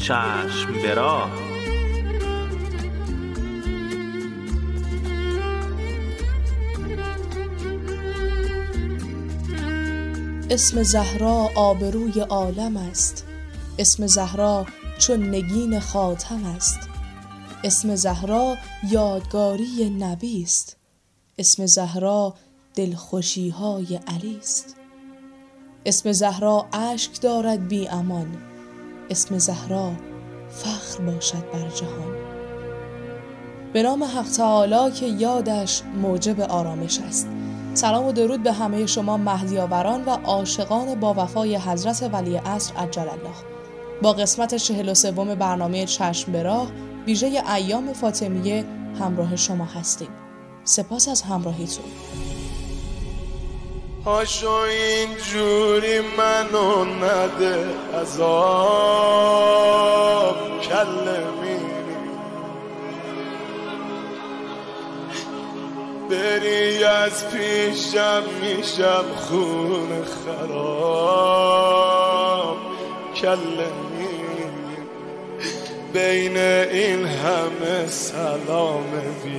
چشم براه. اسم زهرا آبروی عالم است، اسم زهرا چون نگین خاتم است، اسم زهرا یادگاری نبی است، اسم زهرا دلخوشی های علی است، اسم زهرا اشک دارد بی امان، اسم زهرا فخر باشد بر جهان. به نام حق تعالی که یادش موجب آرامش است. سلام و درود به همه شما مهدیاوران و عاشقان با وفای حضرت ولی عصر عجل الله. با قسمت 43 برنامه چشم به راه ویژه ایام فاطمیه همراه شما هستیم. سپاس از همراهیتون. هاشو اینجوری منو نده عذاب کلمی، بری از پیشم میشم خون خراب کلمی، بین این همه سلام بی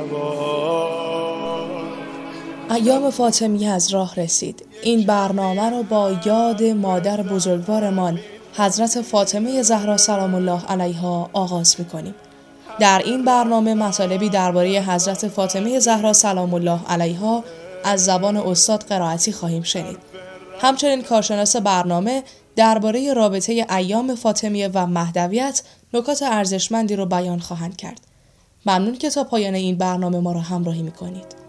جواب. ایام فاطمیه از راه رسید. این برنامه رو با یاد مادر بزرگوارمان حضرت فاطمه زهرا سلام الله علیها آغاز می‌کنیم. در این برنامه مطالبی درباره حضرت فاطمه زهرا سلام الله علیها از زبان استاد قرائتی خواهیم شنید. همچنین کارشناس برنامه درباره رابطه ایام فاطمیه و مهدویت نکات ارزشمندی رو بیان خواهند کرد. ممنون که تا پایان این برنامه ما را همراهی می‌کنید.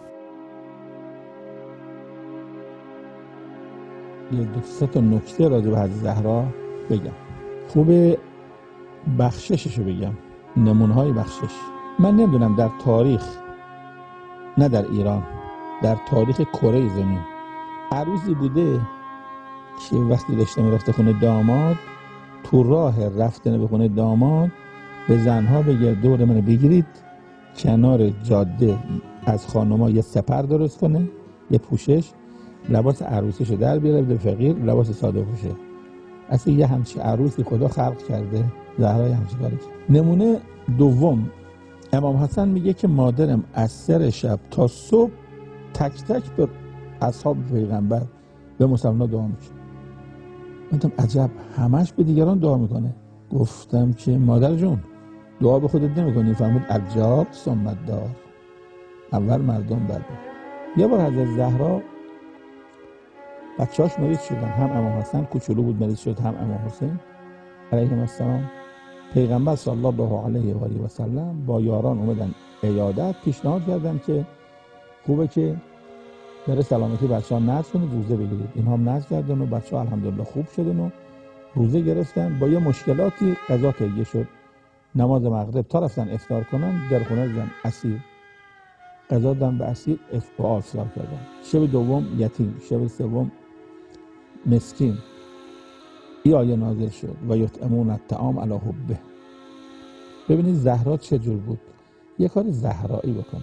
یه دو تا نکته راجع به حضرت زهرا بگم. خوب بخشششو بگم. نمونه‌های بخشش. من نمیدونم در تاریخ، نه در ایران، در تاریخ کره زمین عروسی بوده که وقتی داشته میرفته خونه داماد، تو راه رفتن به خونه داماد به زنها بگه دور منو بگیرید، کنار جاده از خانم‌ها یه سپر درست کنه، یه پوشش، لباس عروسیشو در بیاره به فقیر، لباس ساده پوشه. اصلا یه همچین عروسی خدا خلق کرده، زهرا همچین کاری کرد. نمونه دوم، امام حسن میگه که مادرم از سر شب تا صبح تک تک به اصحاب پیغمبر به مسلمان دعا میکنه. گفتم عجب، همش به دیگران دعا میکنه. گفتم که مادر جون دعا به خودت نمیکنی؟ فرمود عجاب ثم دار، اول مردم بعد. یه بار حضرت زهرا بچه‌هاش مریض شدن، هم امام حسن کوچولو بود مریض شد، هم امام حسین علیهم السلام. پیغمبر صلی الله علیه و آله و سلم با یاران اومدن عیادت، پیشنهاد کردن که خوبه که بره سلامتی بچه‌ها نذر کنید، روزه بگیرید. اینها هم نذر کردن و بچه‌ها الحمدلله خوب شدن و روزه گرفتن. با یه مشکلاتی قضا تهیه شد، نماز مغرب تا رفتن افطار کنن در خونه زدن اسیر، قضا دادن به اسیر، افطار کردن. شب دوم یتیم، شب سوم مسکین. این آیه نازل شد و یطعمون الطعام علی حبه. ببینید زهرا چجور بود، یه کار زهرایی بکنه.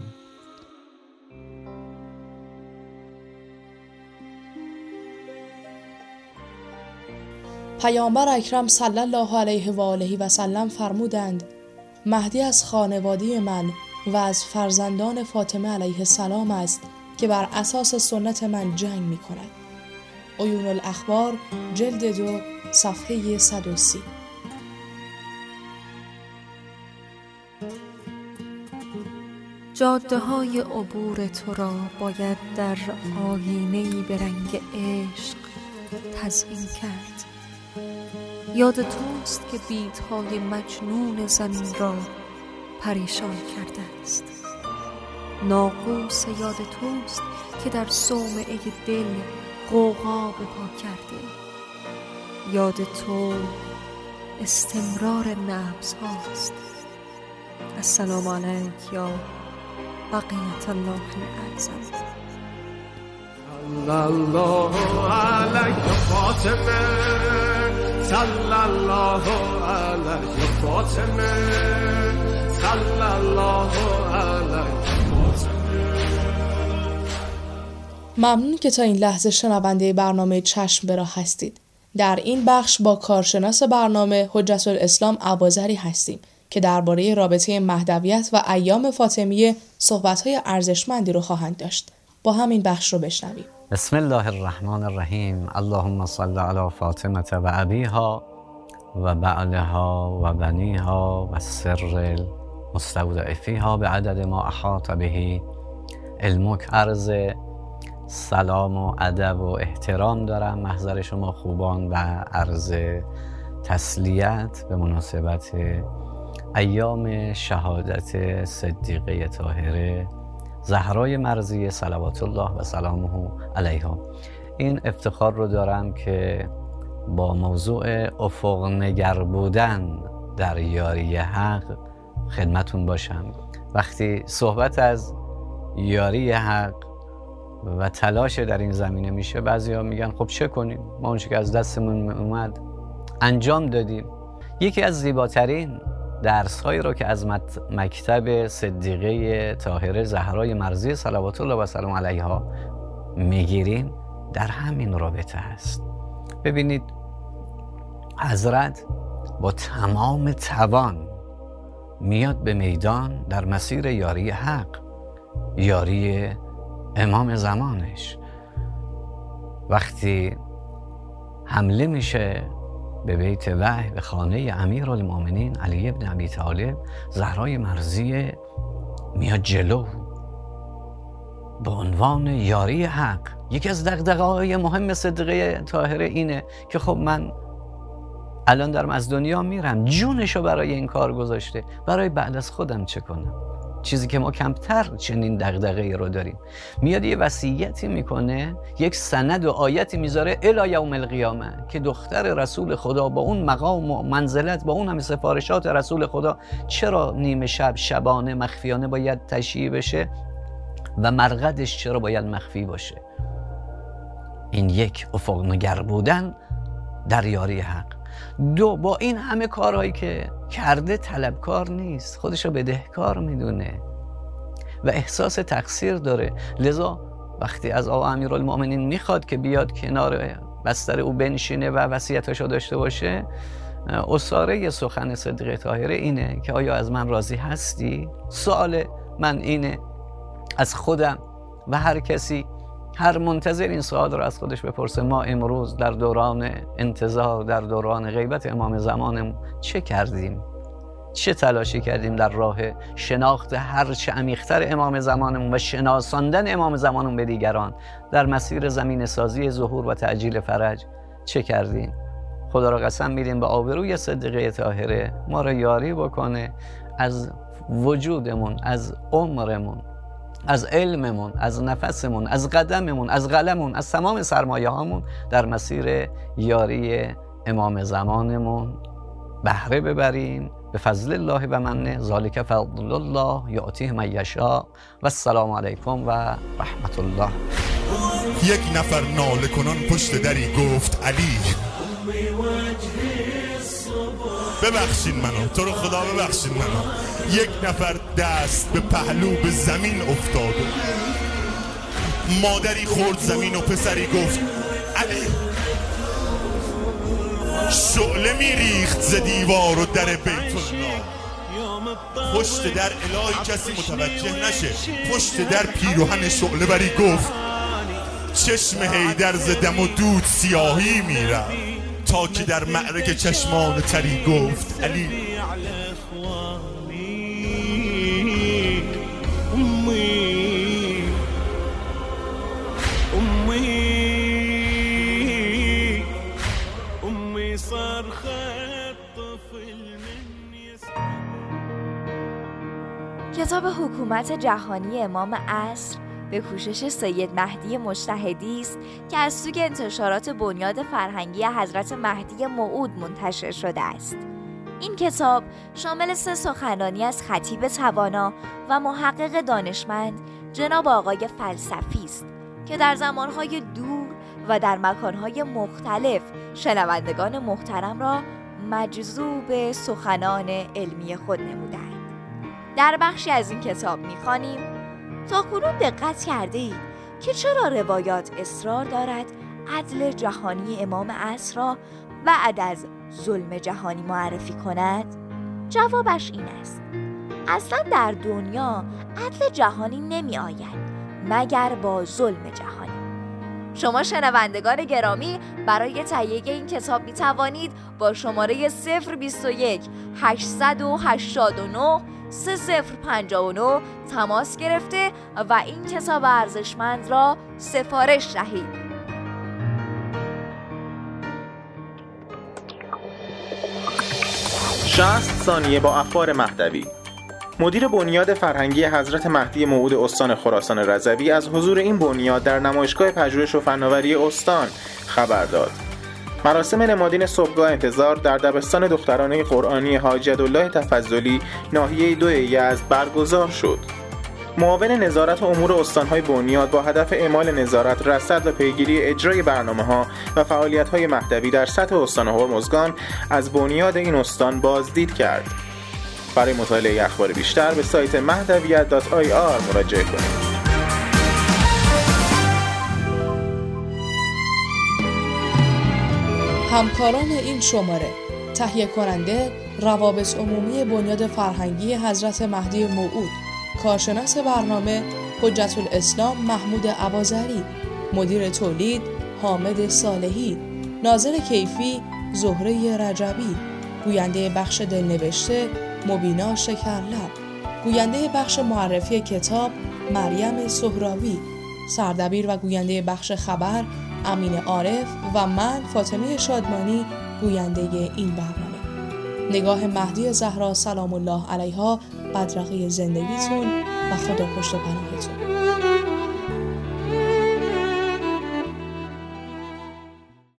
پیامبر اکرم صلی الله علیه و آله و سلم فرمودند مهدی از خانواده من و از فرزندان فاطمه علیه السلام است که بر اساس سنت من جنگ می کند. عیون الاخبار جلد 2 صفحه 130. جاده های عبور تو را باید در آیینه‌ای به رنگ عشق تزیین کرد. یاد توست که بیت‌های مجنون زمین را پریشان کرده است. ناقوس یاد توست که در صومعه دل غوغا به پا کرده. یاد تو استمرار نبض هاست. السلام علیک یا بقیت الله الاعظم. صلی الله علیک فاطمه، صلی الله علیک فاطمه، صلی الله علیک فاطمه. ممنون که تا این لحظه شنونده برنامه چشم به راه هستید. در این بخش با کارشناس برنامه حجت الاسلام اباظری هستیم که درباره رابطه مهدویت و ایام فاطمیه صحبت‌های ارزشمندی رو خواهند داشت. با همین بخش رو بشنویم. بسم الله الرحمن الرحیم. اللهم صل علی فاطمه و ابیها و بعلها و بنیها و سر المستودع فیها به عدد ما احاط به علمک. عرض سلام و ادب و احترام دارم محضر شما خوبان و عرض تسلیت به مناسبت ایام شهادت صدیقه طاهره زهرای مرضیه صلوات الله و سلامه علیها. این افتخار رو دارم که با موضوع افق نگر بودن در یاری حق خدمتون باشم. وقتی صحبت از یاری حق و تلاش در این زمینه میشه، بعضیا میگن خب چه کنیم؟ ما اونچه که از دستمون اومد انجام دادیم. یکی از زیباترین درس‌هایی رو که از مکتب صدیقه طاهره زهرای مرضیه صلوات الله و سلام علیها میگیریم در همین رابطه است. ببینید حضرت با تمام توان میاد به میدان در مسیر یاری حق، یاری امام زمانش. وقتی حمله میشه به بیت وحی، به خانه امیرالمومنین علی ابن ابی طالب، زهرای مرضیه میاد جلو به عنوان یاری حق. یکی از دغدغه‌های مهم صدیقه طاهره اینه که خب من الان دارم از دنیا میرم، جونشو برای این کار گذاشته، برای بعد از خودم چه کنم؟ چیزی که ما کمتر چنین دغدغه‌ای رو داریم. میاد یه وصیتی میکنه، یک سند و آیتی میذاره الی یوم القیامه که دختر رسول خدا با اون مقام و منزلت، با اون همه سفارشات رسول خدا، چرا نیمه شب شبانه مخفیانه باید تشییع بشه و مرقدش چرا باید مخفی باشه؟ این یک، افق نگر بودن در یاری حق. دو، با این همه کارهایی که کرده طلبکار نیست، خودشو بدهکار میدونه و احساس تقصیر داره. لذا وقتی از آقا امیرالمومنین میخواد که بیاد کنار بستر او بنشینه و وصیتاشو داشته باشه، اساره سخن صدیقه طاهره اینه که آیا از من راضی هستی؟ سوال من اینه از خودم و هر کسی، هر منتظر این سوال رو از خودش بپرسه. ما امروز در دوران انتظار، در دوران غیبت امام زمانمون چه کردیم؟ چه تلاشی کردیم در راه شناخت هر چه عمیق‌تر امام زمانمون و شناساندن امام زمانمون به دیگران در مسیر زمین سازی ظهور و تعجیل فرج چه کردیم؟ خدا را قسم میدیم به آبروی صدیقه طاهره ما را یاری بکنه از وجودمون، از عمرمون، از علممون، از نفسمون، از قدممون، از قلممون، از تمام سرمایه هامون در مسیر یاری امام زمانمون بهره ببریم به فضل الله و منه. ذالک فضل الله یعطیه من یشاء. و السلام علیکم و رحمت الله. یک نفر ناله کنان پشت دری گفت علی ببخشین منو، تو رو خدا ببخشین منو. یک نفر دست به پهلو به زمین افتاد، مادری خورد زمین و پسری گفت علی. شعله میریخت ز دیوار و در بیت الله. پشت در الهی کسی متوجه نشه. پشت در پیراهن شعله بری گفت چشم حیدر ز دم و دود سیاهی میرفت تا که در معرکه چشمان تری گفت علی. کتاب حکومت جهانی امام عصر به کوشش سید مهدی مجتهدی است که از سوی انتشارات بنیاد فرهنگی حضرت مهدی موعود منتشر شده است. این کتاب شامل 3 سخنرانی از خطیب توانا و محقق دانشمند جناب آقای فلسفی است که در زمانهای دور و در مکانهای مختلف شنوندگان محترم را مجذوب سخنان علمی خود نمودند. در بخشی از این کتاب می‌خوانیم: تا کنون دقت کرده اید که چرا روایات اصرار دارد عدل جهانی امام عصر را بعد از ظلم جهانی معرفی کند؟ جوابش این است: اصلا در دنیا عدل جهانی نمی آید مگر با ظلم جهانی. شما شنوندگان گرامی برای تهیه این کتاب می توانید با شماره 021 889 3059 تماس گرفته و این کتاب ارزشمند را سفارش دهید. 60 ثانیه با اخبار مهدوی. مدیر بنیاد فرهنگی حضرت مهدی موعود استان خراسان رضوی از حضور این بنیاد در نمایشگاه پژوهش و فناوری استان خبر داد. مراسم نمادین صبحگاه انتظار در دبستان دخترانه قرآنی حاجی عبدالله تفضلی ناحیه 2 یزد برگزار شد. معاون نظارت امور استان‌های بنیاد با هدف اعمال نظارت، رصد و پیگیری اجرای برنامه‌ها و فعالیت‌های مهدوی در سطح استان هرمزگان از بنیاد این استان بازدید کرد. برای مطالعه اخبار بیشتر به سایت mahdaviyyat.ir مراجعه کنید. همکاران این شماره: تهیه کننده روابط عمومی بنیاد فرهنگی حضرت مهدی موعود، کارشناس برنامه حجت الاسلام محمود اباظری، مدیر تولید حامد صالحی، ناظر کیفی زهره رجبی، گوینده بخش دلنوشته مبینا شکرلب، گوینده بخش معرفی کتاب مریم سهراوی، سردبیر و گوینده بخش خبر امین عارف و من فاطمه شادمانی گوینده این برنامه. نگاه مهدی زهرا سلام الله علیها بدرقه زندگیتون و خدا پشت پناهتون.